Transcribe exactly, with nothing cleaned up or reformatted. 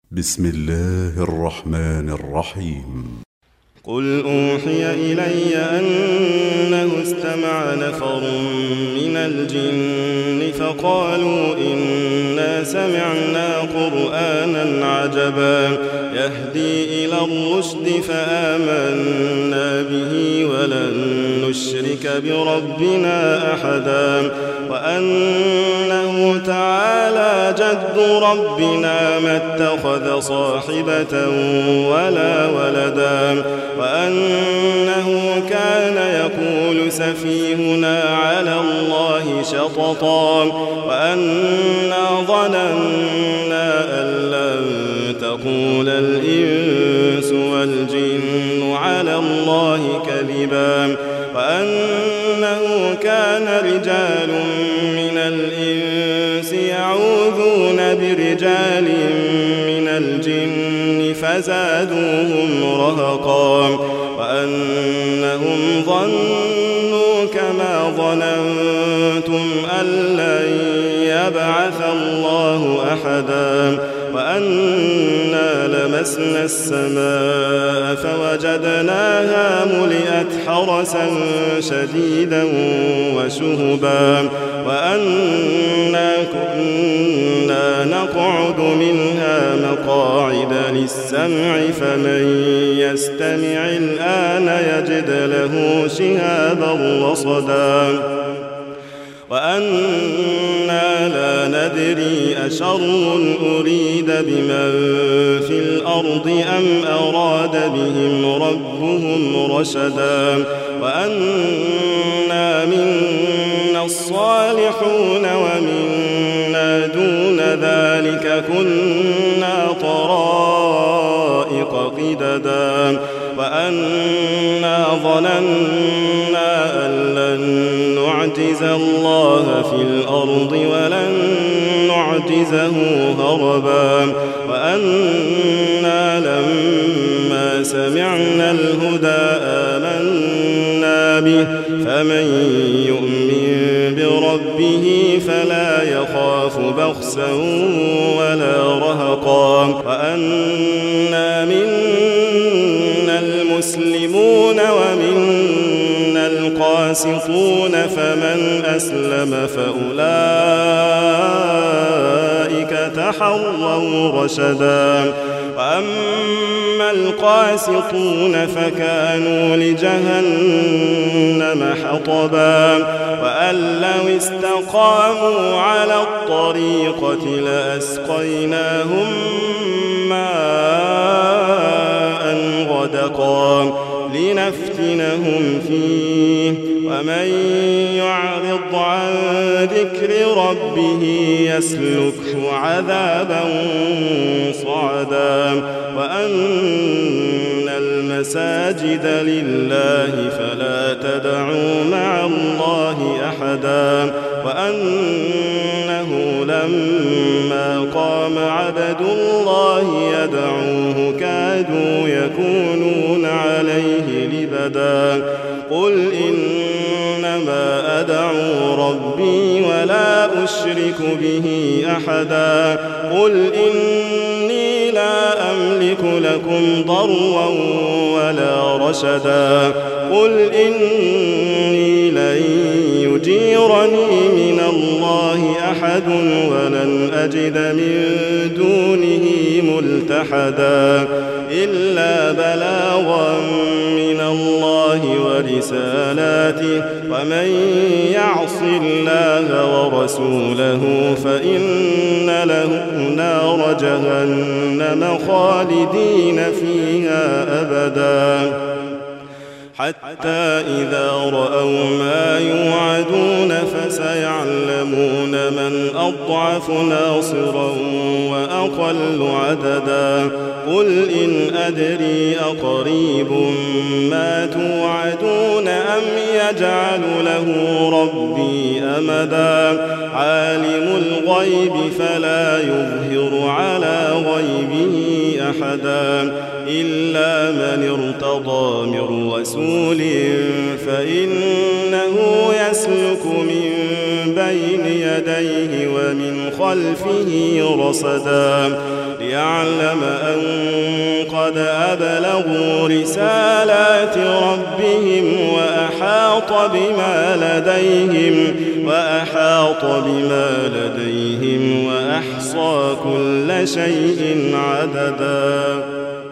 بسم الله الرحمن الرحيم. قل أوحي إلي أنه استمع نفر من الجن فقالوا إنا سمعنا قرآنا عجبا يهدي إلى الرشد فآمنا به ولن نشرك بربنا أحدا وأنه تعالى جد ربنا ما اتخذ صاحبة ولا ولدا وأنه كان يقول سفيهنا على الله شططا وأنا ظننا أن لن تقول الإنس والجن على الله كذبا وأنه كان رجال من الإنس يعوذون برجال من الجن فزادوهم رهقا وأنهم ظنوا كما ظننتم أن لن يبعث الله أحدا وأنا لمسنا السماء فوجدناها ملئت حرسا شديدا وشهبا وأنا كنا نقعد منها مقاعد للسمع فمن يستمع الآن يجد له شهابا رصدا وأنا لا ندري أشر أريد بمن في الأرض أم أراد بهم ربهم رشدا وأنا منا الصالحون ومنا دون ذلك كنا طرائق قددا وأنا ظننا أن لن نعجز الله في الأرض ولن نعجزه هربا وأنا لما سمعنا الهدى آمنا به فمن يؤمن بربه فلا يخاف بخسا ولا رهقا وأنا منا المسلمون ومنا القاسطون فمن أسلم فأولئك تحروا رشدا وأما القاسطون فكانوا لجهنم حطبا وأن لو استقاموا على الطريقة لأسقيناهم ماء غدقا لنفتنهم فيه ومن يعرض عن ذكر ربه يسلكه عذابا صعدا وأن المساجد لله فلا تدعوا مع الله أحدا وأنه لما قام عبد الله يدعوه كادوا يكونون عليه لبدا قل إنما أدعو ربي ولا أشرك به أحدا قل إني لا أملك لكم ضرا ولا رشدا قل إني لن يجيرني من الله أحد ولن أجد من دونه ملتحدا إلا بلاغا من الله ورسالاته ومن يعص الله ورسوله فإن له نار جهنم خالدين فيها أبدا حتى إذا رأوا ما يوعدون فسيعلمون من أضعف ناصرا وأقل عددا قل إن أدري أقريب ما توعدون أم يجعل له ربي أمدا عالم الغيب فلا يظهر على غيبه أحدا إلا من ارتضى من رسول فإنه يسلك من بين يديه ومن خلفه رصدا ليعلم أن قد أبلغوا رسالات ربهم وأحاط بما لديهم وأحاط بما لديهم وأحصى كل شيء عددا